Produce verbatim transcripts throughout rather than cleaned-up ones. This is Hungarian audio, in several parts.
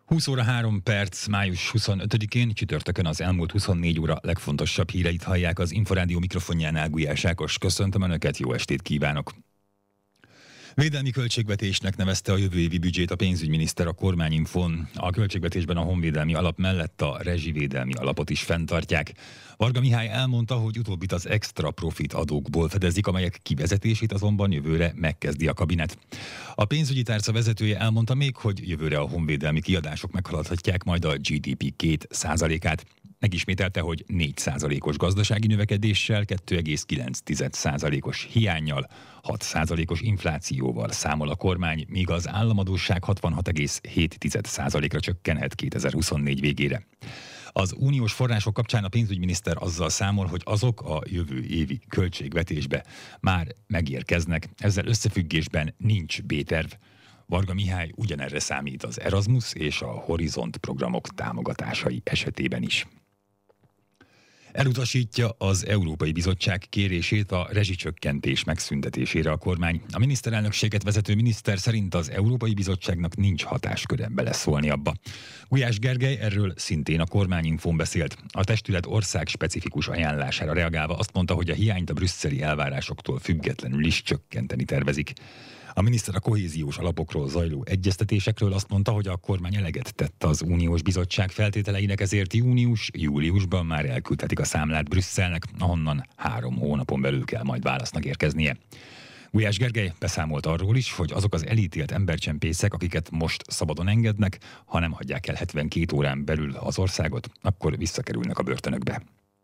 húsz óra három perc, május huszonötödikén, csütörtökön az elmúlt huszonnégy óra legfontosabb híreit hallják az Inforádió mikrofonjánál. Gulyás Ákos, köszöntöm Önöket, jó estét kívánok! Védelmi költségvetésnek nevezte a jövő évi büdzsét a pénzügyminiszter a Kormányinfón. A költségvetésben a honvédelmi alap mellett a rezsivédelmi alapot is fenntartják. Varga Mihály elmondta, hogy utóbbit az extra profit adókból fedezik, amelyek kivezetését azonban jövőre megkezdi a kabinet. A pénzügyi tárca vezetője elmondta még, hogy jövőre a honvédelmi kiadások meghaladhatják majd a gé dé pé két százalékát. Megismételte, hogy négy százalékos gazdasági növekedéssel, két egész kilenc százalékos hiánnyal, hat százalékos inflációval számol a kormány, míg az államadósság hatvanhat egész hét százalékra csökkenhet kétezer-huszonnégy végére. Az uniós források kapcsán a pénzügyminiszter azzal számol, hogy azok a jövő évi költségvetésbe már megérkeznek. Ezzel összefüggésben nincs B-terv. Varga Mihály ugyanerre számít az Erasmus és a Horizont programok támogatásai esetében is. Elutasítja az Európai Bizottság kérését a rezsicsökkentés megszüntetésére a kormány. A miniszterelnökséget vezető miniszter szerint az Európai Bizottságnak nincs hatásköre beleszólni abba. Gulyás Gergely erről szintén a Kormányinfón beszélt. A testület ország specifikus ajánlására reagálva azt mondta, hogy a hiányt a brüsszeli elvárásoktól függetlenül is csökkenteni tervezik. A miniszter a kohéziós alapokról zajló egyeztetésekről azt mondta, hogy a kormány eleget tett az uniós bizottság feltételeinek, ezért június-júliusban már elküldhetik a számlát Brüsszelnek, ahonnan három hónapon belül kell majd válasznak érkeznie. Gulyás Gergely beszámolt arról is, hogy azok az elítélt embercsempészek, akiket most szabadon engednek, ha nem hagyják el hetvenkét órán belül az országot, akkor visszakerülnek a börtönökbe.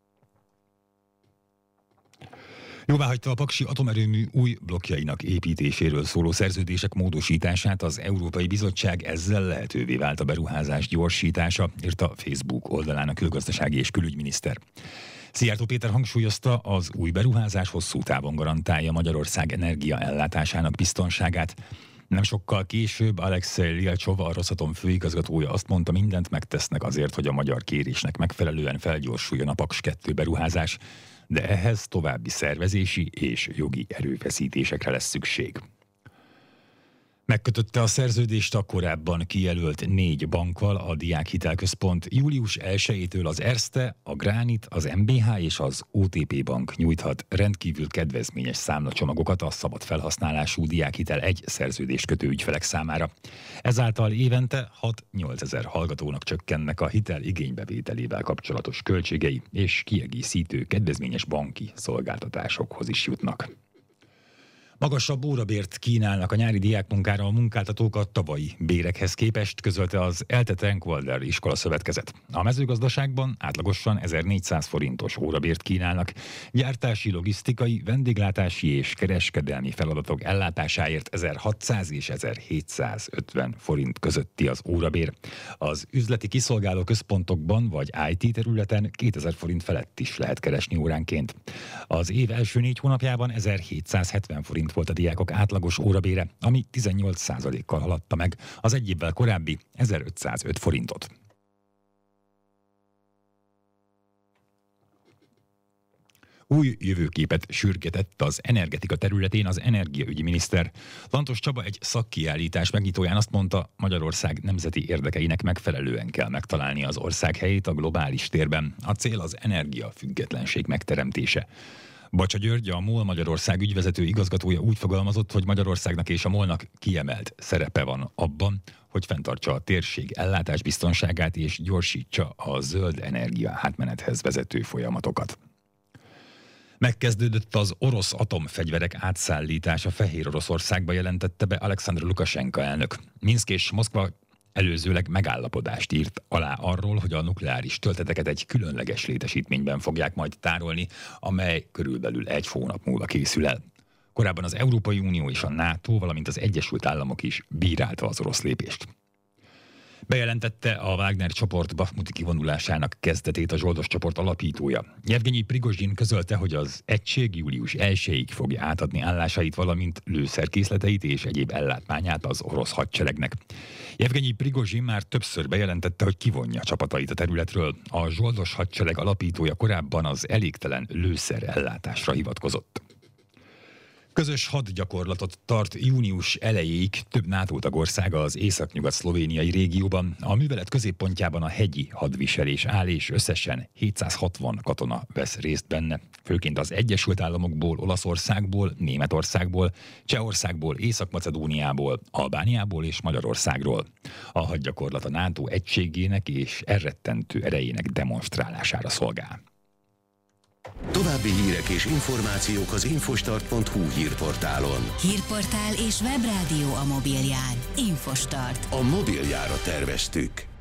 Jóváhagyta a paksi atomerőmű új blokkjainak építéséről szóló szerződések módosítását, az Európai Bizottság ezzel lehetővé vált a beruházás gyorsítása, írta Facebook oldalán a külgazdasági és külügyminiszter. Szijjártó Péter hangsúlyozta, az új beruházás hosszú távon garantálja Magyarország energiaellátásának biztonságát. Nem sokkal később Alexej Lialcsov, a Rosatom főigazgatója azt mondta, mindent megtesznek azért, hogy a magyar kérésnek megfelelően felgyorsuljon a Paks kettő beruházás, de ehhez további szervezési és jogi erőfeszítésekre lesz szükség. Megkötötte a szerződést a korábban kijelölt négy bankkal a Diákhitelközpont. július elsejétől az Erste, a Gránit, az em bé há és az o té pé Bank nyújthat rendkívül kedvezményes számlacsomagokat a szabad felhasználású Diákhitel egy szerződéskötő ügyfelek számára. Ezáltal évente hat-nyolc ezer hallgatónak csökkennek a hitel igénybevételével kapcsolatos költségei, és kiegészítő kedvezményes banki szolgáltatásokhoz is jutnak. Magasabb órabért kínálnak a nyári diákmunkára a munkáltatók a tavalyi bérekhez képest, közölte az ELTE Trankwalder iskolaszövetkezet. A mezőgazdaságban átlagosan ezernégyszáz forintos órabért kínálnak, gyártási, logisztikai, vendéglátási és kereskedelmi feladatok ellátásáért ezerhatszáz és ezerhétszázötven forint közötti az órabér. Az üzleti kiszolgáló központokban vagy i té területen kétezer forint felett is lehet keresni óránként. Az év első négy hónapjában ezerhétszázhetven forint volt a diákok átlagos órabére, ami tizennyolc százalékkal haladta meg az egy évvel korábbi ezerötszázöt forintot. Új jövőképet sürgetett az energetika területén az energiaügyi miniszter. Lantos Csaba egy szakkiállítás megnyitóján azt mondta, Magyarország nemzeti érdekeinek megfelelően kell megtalálni az ország helyét a globális térben. A cél az energiafüggetlenség megteremtése. Bacsa György, a MOL Magyarország ügyvezető igazgatója úgy fogalmazott, hogy Magyarországnak és a MOL-nak kiemelt szerepe van abban, hogy fenntartsa a térség ellátásbiztonságát és gyorsítsa a zöld energia átmenethez vezető folyamatokat. Megkezdődött az orosz atomfegyverek átszállítása Fehér Oroszországba, jelentette be Alexandr Lukasenka elnök. Minszk és Moszkva előzőleg megállapodást írt alá arról, hogy a nukleáris tölteteket egy különleges létesítményben fogják majd tárolni, amely körülbelül egy hónap múlva készül el. Korábban az Európai Unió és a NATO, valamint az Egyesült Államok is bírálta az orosz lépést. Bejelentette a Wagner csoport bakhmuti kivonulásának kezdetét a Zsoldos csoport alapítója. Jevgenyi Prigozsin közölte, hogy az egység július elsejéig fogja átadni állásait, valamint lőszerkészleteit és egyéb ellátmányát az orosz hadseregnek. Jevgenyi Prigozsin már többször bejelentette, hogy kivonja csapatait a területről. A Zsoldos hadsereg alapítója korábban az elégtelen lőszer ellátásra hivatkozott. Közös hadgyakorlatot tart június elejéig több NATO tagországa az északnyugat-szlovéniai régióban. A művelet középpontjában a hegyi hadviselés áll, és összesen hétszázhatvan katona vesz részt benne. Főként az Egyesült Államokból, Olaszországból, Németországból, Csehországból, Észak-Macedóniából, Albániából és Magyarországról. A hadgyakorlat a NATO egységének és elrettentő erejének demonstrálására szolgál. További hírek és információk az infostart pont hu hírportálon. Hírportál és webrádió a mobilján. Infostart. A mobiljára terveztük.